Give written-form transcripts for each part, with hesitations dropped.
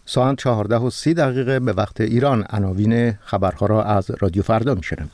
ساعت 14:30 به وقت ایران. عناوین خبرها را از رادیو فردا میشنویم.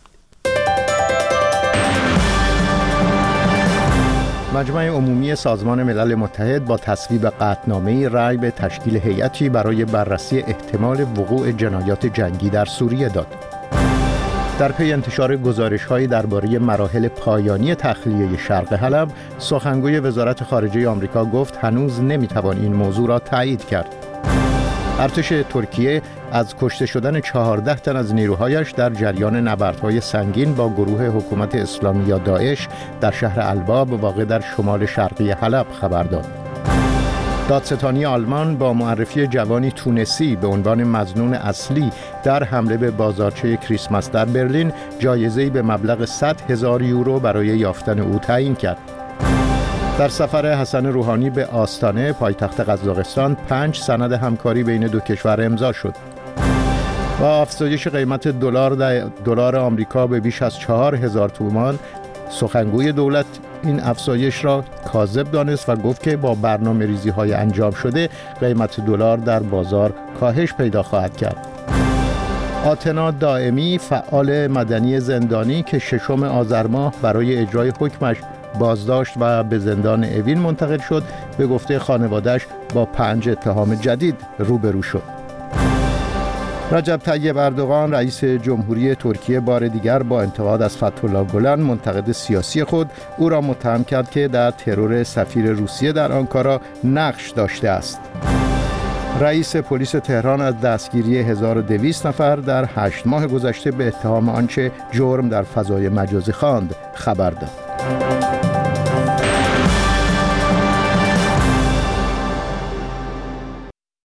مجمع عمومی سازمان ملل متحد با تصویب قطعنامه‌ای رأی به تشکیل هیئتی برای بررسی احتمال وقوع جنایات جنگی در سوریه داد. در پی انتشار گزارش‌هایی درباره مراحل پایانی تخلیه شرق حلب، سخنگوی وزارت خارجه آمریکا گفت هنوز نمی‌توان این موضوع را تایید کرد. ارتش ترکیه از کشته شدن 14 تن از نیروهایش در جریان نبردهای سنگین با گروه حکومت اسلامی یا داعش در شهر الباب واقع در شمال شرقی حلب خبر داد. دادستانی آلمان با معرفی جوانی تونسی به عنوان مظنون اصلی در حمله به بازارچه کریسمس در برلین، جایزه‌ای به مبلغ 100,000 یورو برای یافتن او تعیین کرد. در سفر حسن روحانی به آستانه پایتخت قزاقستان 5 سند همکاری بین دو کشور امضا شد. با افزایش قیمت دلار آمریکا به بیش از 4,000 تومان، سخنگوی دولت این افزایش را کاذب دانست و گفت که با برنامه‌ریزی‌های انجام شده قیمت دلار در بازار کاهش پیدا خواهد کرد. آتنا دائمی، فعال مدنی زندانی که 6 آذر ماه برای اجرای حکمش بازداشت و به زندان اوین منتقل شد، به گفته خانواده‌اش با 5 اتهام جدید روبرو شد. رجب طیب اردوغان رئیس جمهوری ترکیه بار دیگر با انتقاد از فتح‌الله گلن، منتقد سیاسی خود، او را متهم کرد که در ترور سفیر روسیه در آنکارا نقش داشته است. رئیس پلیس تهران از دستگیری 1200 نفر در 8 ماه گذشته به اتهام آنچه جرم در فضای مجازی خواند خبر داد.